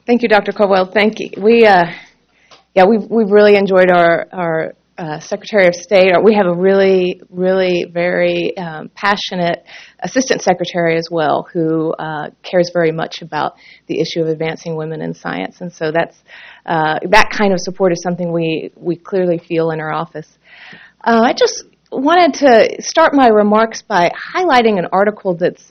Thank you, Dr. Caldwell. Thank you. We've really enjoyed our Secretary of State. We have a really, really very passionate Assistant Secretary as well who cares very much about the issue of advancing women in science. And so that kind of support is something we clearly feel in our office. I just wanted to start my remarks by highlighting an article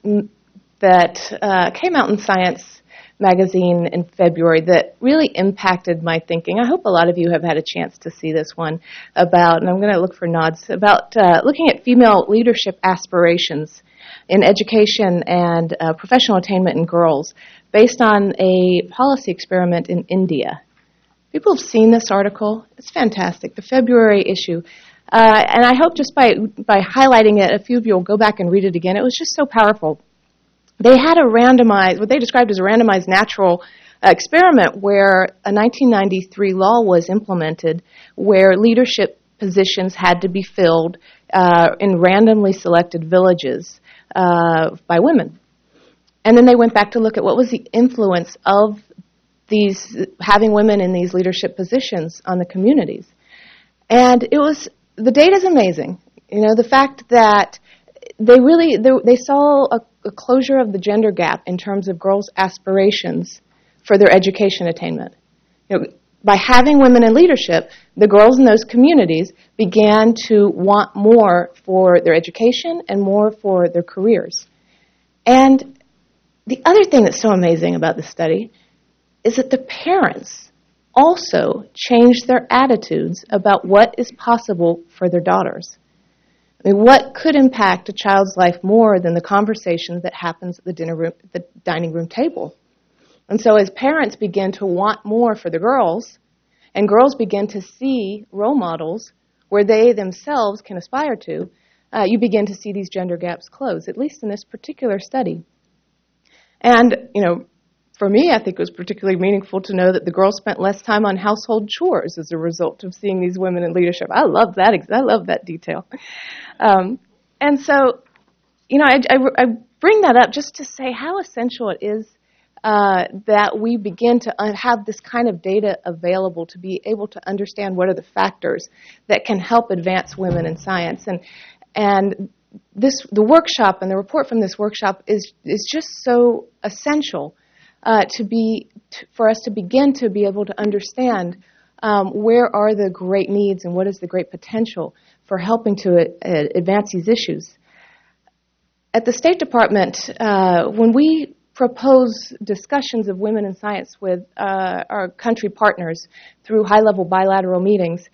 that came out in Science magazine in February that really impacted my thinking. I hope a lot of you have had a chance to see this one about, and I'm going to look for nods, about looking at female leadership aspirations in education and professional attainment in girls based on a policy experiment in India. People have seen this article. It's fantastic, the February issue. And I hope just by highlighting it, a few of you will go back and read it again. It was just so powerful. They had what they described as a randomized natural experiment where a 1993 law was implemented where leadership positions had to be filled in randomly selected villages by women. And then they went back to look at what was the influence of having women in these leadership positions on the communities. And the data is amazing. You know, the fact that they saw a closure of the gender gap in terms of girls' aspirations for their education attainment. You know, by having women in leadership, the girls in those communities began to want more for their education and more for their careers. And the other thing that's so amazing about this study is that the parents also changed their attitudes about what is possible for their daughters. I mean, what could impact a child's life more than the conversation that happens at the dining room table? And so as parents begin to want more for the girls, and girls begin to see role models where they themselves can aspire to, you begin to see these gender gaps close, at least in this particular study. And, you know, for me, I think it was particularly meaningful to know that the girls spent less time on household chores as a result of seeing these women in leadership. I love that detail. And so, you know, I bring that up just to say how essential it is that we begin to have this kind of data available to be able to understand what are the factors that can help advance women in science. And the workshop and the report from this workshop is just so essential for us to begin to be able to understand where are the great needs and what is the great potential for helping to advance these issues. At the State Department, when we propose discussions of women in science with our country partners through high-level bilateral meetings,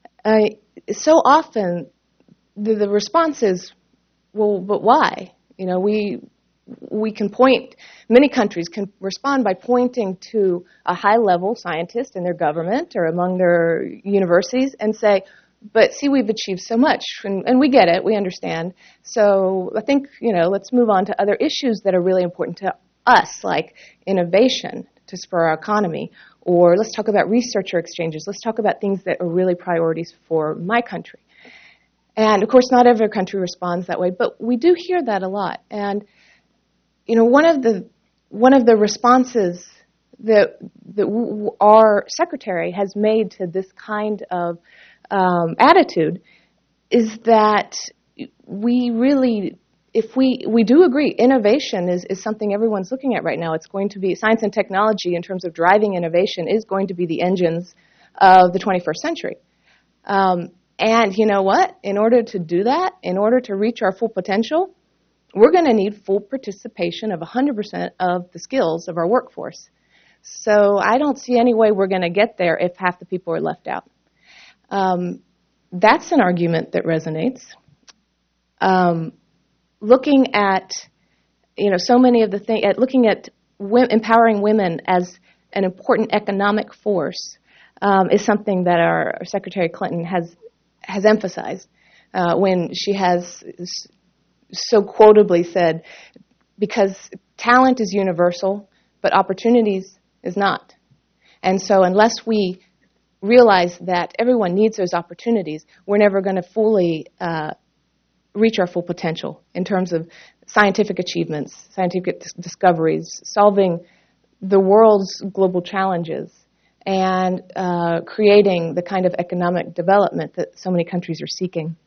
so often the response is, well, but why? You know, we can point, many countries can respond by pointing to a high-level scientist in their government or among their universities and say, but see, we've achieved so much, and we get it, we understand. So I think, you know, let's move on to other issues that are really important to us, like innovation to spur our economy, or let's talk about researcher exchanges. Let's talk about things that are really priorities for my country. And, of course, not every country responds that way, but we do hear that a lot. And you know, one of the responses that our secretary has made to this kind of attitude is that we really, if we do agree, innovation is something everyone's looking at right now. It's going to be science and technology in terms of driving innovation is going to be the engines of the 21st century. And you know what? In order to do that, in order to reach our full potential, we're going to need full participation of 100% of the skills of our workforce. So I don't see any way we're going to get there if half the people are left out. That's an argument that resonates. Looking at, you know, so many of the things, looking at empowering women as an important economic force is something that our Secretary Clinton has emphasized when she has so quotably said, because talent is universal, but opportunities is not. And so unless we realize that everyone needs those opportunities, we're never going to fully reach our full potential in terms of scientific achievements, scientific discoveries, solving the world's global challenges and creating the kind of economic development that so many countries are seeking.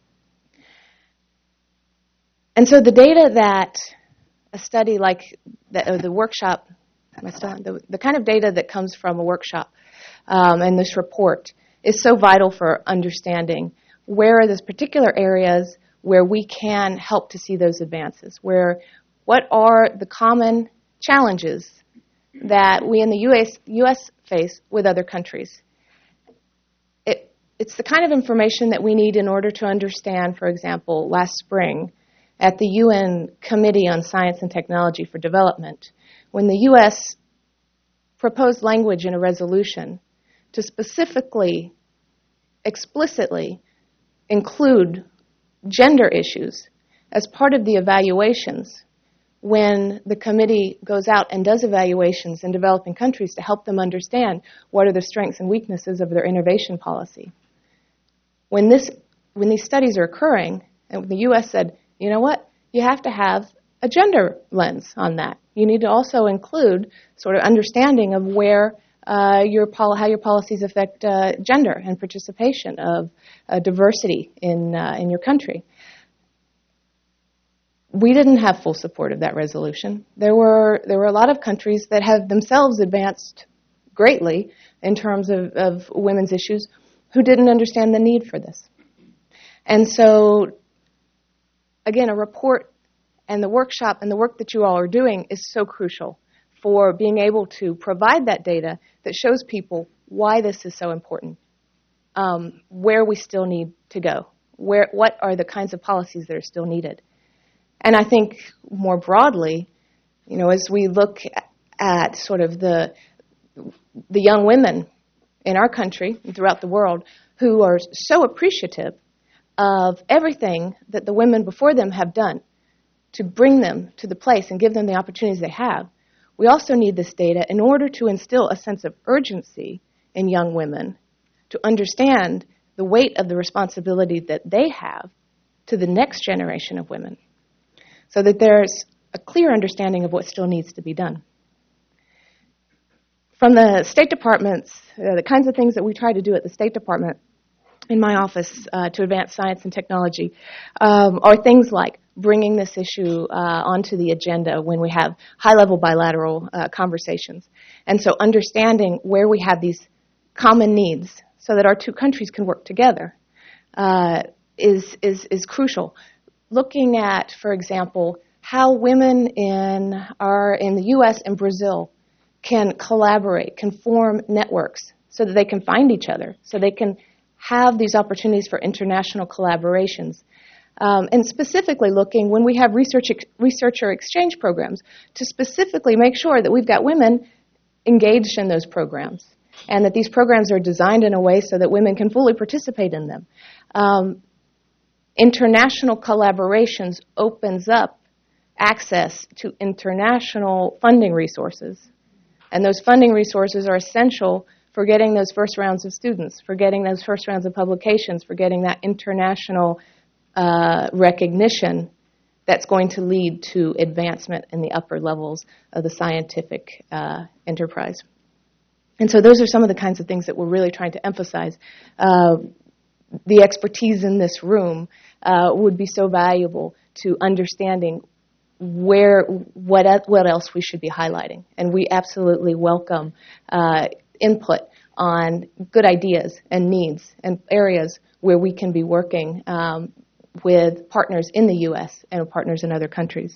And so the data that a study like the workshop, the kind of data that comes from a workshop and this report is so vital for understanding where are those particular areas where we can help to see those advances, what are the common challenges that we in the U.S. face with other countries. It's the kind of information that we need in order to understand, for example, last spring at the UN Committee on Science and Technology for Development, when the U.S. proposed language in a resolution to specifically, explicitly include gender issues as part of the evaluations when the committee goes out and does evaluations in developing countries to help them understand what are the strengths and weaknesses of their innovation policy. When these studies are occurring, and the U.S. said, you know what, you have to have a gender lens on that. You need to also include sort of understanding of where how your policies affect gender and participation of diversity in your country. We didn't have full support of that resolution. There were a lot of countries that have themselves advanced greatly in terms of women's issues who didn't understand the need for this. And so, again, a report and the workshop and the work that you all are doing is so crucial for being able to provide that data that shows people why this is so important, where we still need to go, what are the kinds of policies that are still needed. And I think more broadly, as we look at sort of the young women in our country and throughout the world who are so appreciative of everything that the women before them have done to bring them to the place and give them the opportunities they have, we also need this data in order to instill a sense of urgency in young women to understand the weight of the responsibility that they have to the next generation of women, so that there's a clear understanding of what still needs to be done. From the State Department's, the kinds of things that we try to do at the State Department in my office to advance science and technology are things like bringing this issue onto the agenda when we have high-level bilateral conversations. And so understanding where we have these common needs so that our two countries can work together is crucial. Looking at, for example, how women in the U.S. and Brazil can collaborate, can form networks so that they can find each other, so they can have these opportunities for international collaborations. And specifically looking, when we have researcher exchange programs, to specifically make sure that we've got women engaged in those programs and that these programs are designed in a way so that women can fully participate in them. International collaborations opens up access to international funding resources. And those funding resources are essential for getting those first rounds of students, for getting those first rounds of publications, for getting that international recognition that's going to lead to advancement in the upper levels of the scientific enterprise. And so those are some of the kinds of things that we're really trying to emphasize. The expertise in this room would be so valuable to understanding what else we should be highlighting. And we absolutely welcome input on good ideas and needs and areas where we can be working with partners in the U.S. and partners in other countries.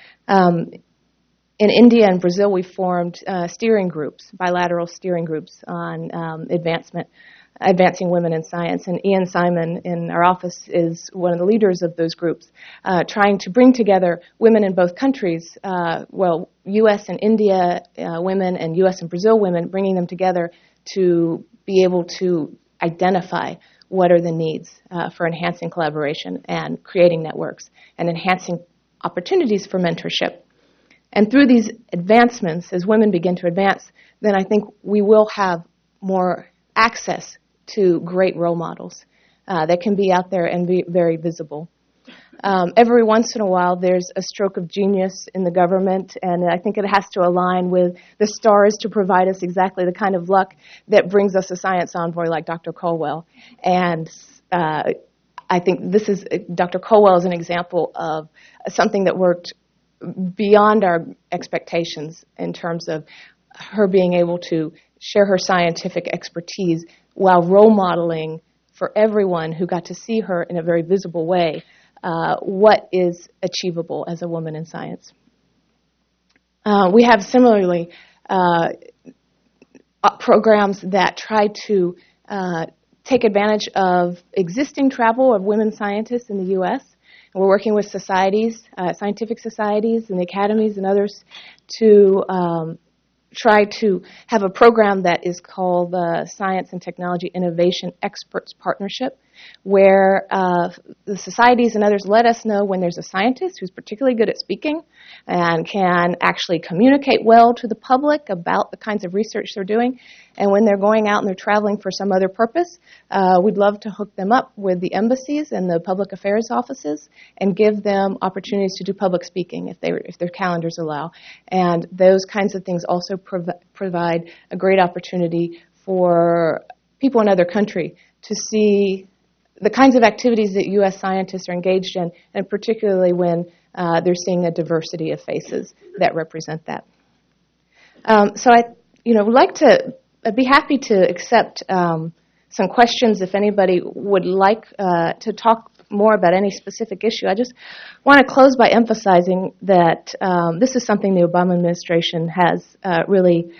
In India and Brazil, we formed steering groups, bilateral steering groups on advancing women in science. And Ian Simon in our office is one of the leaders of those groups, trying to bring together women in both countries, U.S. and India women and U.S. and Brazil women, bringing them together to be able to identify what are the needs for enhancing collaboration and creating networks and enhancing opportunities for mentorship. And through these advancements, as women begin to advance, then I think we will have more access to great role models that can be out there and be very visible. Every once in a while, there's a stroke of genius in the government, and I think it has to align with the stars to provide us exactly the kind of luck that brings us a science envoy like Dr. Colwell. And I think Dr. Colwell is an example of something that worked beyond our expectations in terms of her being able to share her scientific expertise while role modeling for everyone who got to see her in a very visible way what is achievable as a woman in science. We have similarly programs that try to take advantage of existing travel of women scientists in the U.S. And we're working with societies, scientific societies and the academies and others to try to have a program that is called the Science and Technology Innovation Experts Partnership, where the societies and others let us know when there's a scientist who's particularly good at speaking and can actually communicate well to the public about the kinds of research they're doing. And when they're going out and they're traveling for some other purpose, we'd love to hook them up with the embassies and the public affairs offices and give them opportunities to do public speaking if their calendars allow. And those kinds of things also provide a great opportunity for people in other countries to see the kinds of activities that U.S. scientists are engaged in, and particularly when they're seeing a diversity of faces that represent that. So I, would like to. I'd be happy to accept some questions if anybody would like to talk more about any specific issue. I just want to close by emphasizing that this is something the Obama administration has really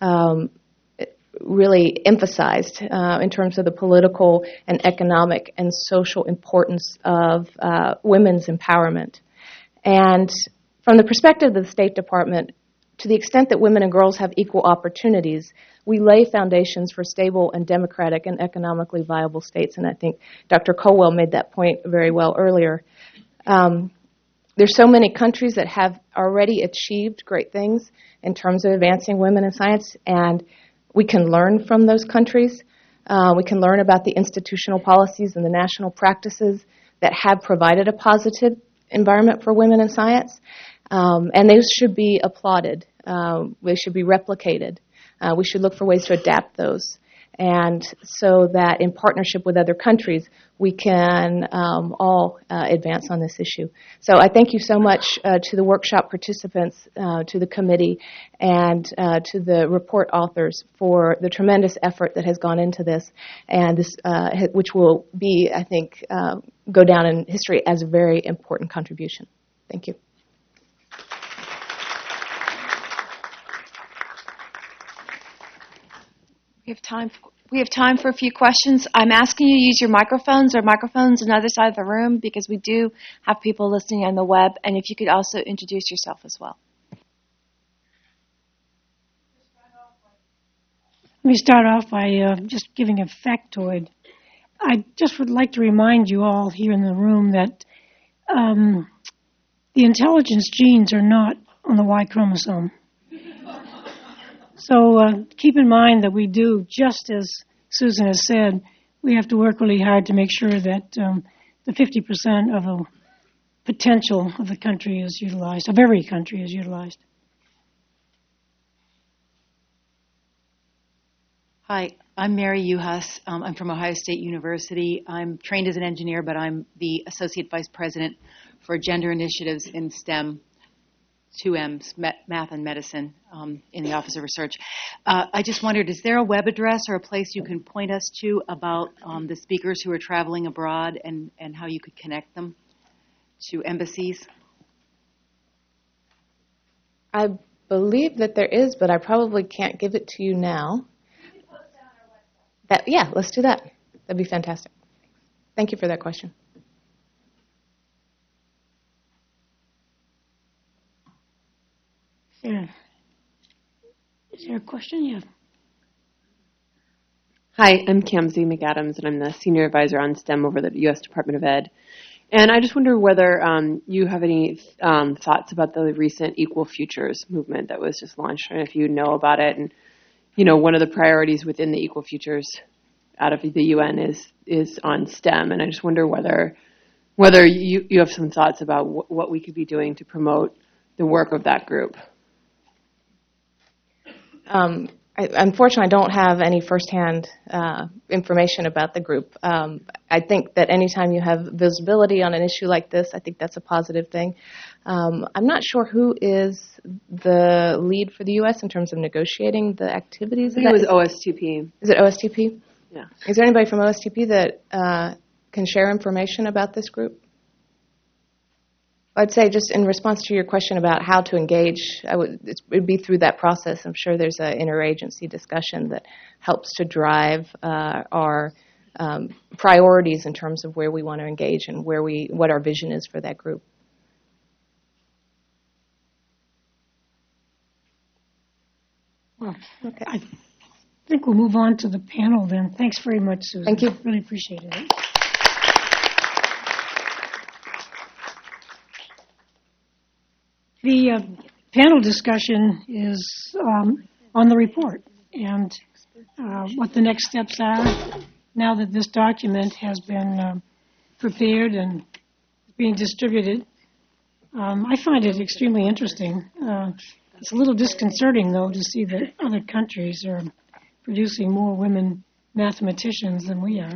emphasized in terms of the political and economic and social importance of women's empowerment. And from the perspective of the State Department, to the extent that women and girls have equal opportunities, we lay foundations for stable and democratic and economically viable states. And I think Dr. Colwell made that point very well earlier. There's so many countries that have already achieved great things in terms of advancing women in science, and we can learn from those countries. We can learn about the institutional policies and the national practices that have provided a positive environment for women in science. And those should be applauded. They should be replicated. We should look for ways to adapt those. And so that in partnership with other countries, we can all advance on this issue. So I thank you so much to the workshop participants, to the committee, and to the report authors for the tremendous effort that has gone into this, and this, which will be, I think, go down in history as a very important contribution. Thank you. We have time for a few questions. I'm asking you to use your microphones or microphones on the other side of the room because we do have people listening on the web. And if you could also introduce yourself as well. Let me start off by just giving a factoid. I just would like to remind you all here in the room that the intelligence genes are not on the Y chromosome. So keep in mind that we do, just as Susan has said, we have to work really hard to make sure that the 50% of the potential of the country is utilized, of every country is utilized. Hi, I'm Mary Uhas. I'm from Ohio State University. I'm trained as an engineer, but I'm the Associate Vice President for Gender Initiatives in STEM. 2Ms, math and medicine, in the Office of Research. I just wondered, is there a web address or a place you can point us to about the speakers who are traveling abroad and how you could connect them to embassies? I believe that there is, but I probably can't give it to you now. Yeah, let's do that. That'd be fantastic. Thank you for that question. Is there a question? Yeah. Hi, I'm Kamsi McAdams, and I'm the Senior Advisor on STEM over the U.S. Department of Ed. And I just wonder whether you have any thoughts about the recent Equal Futures movement that was just launched, and if you know about it. And, one of the priorities within the Equal Futures out of the UN is on STEM. And I just wonder whether whether you have some thoughts about what we could be doing to promote the work of that group. Unfortunately, I don't have any firsthand information about the group. I think that anytime you have visibility on an issue like this, I think that's a positive thing. I'm not sure who is the lead for the U.S. in terms of negotiating the activities. I think it was OSTP. Is it OSTP? Yeah. Is there anybody from OSTP that can share information about this group? I'd say just in response to your question about how to engage, it would be through that process. I'm sure there's an interagency discussion that helps to drive our priorities in terms of where we want to engage and what our vision is for that group. Well, okay. I think we'll move on to the panel then. Thanks very much, Susan. Thank you. Really appreciate it. The panel discussion is on the report and what the next steps are now that this document has been prepared and being distributed. I find it extremely interesting. It's a little disconcerting, though, to see that other countries are producing more women mathematicians than we are.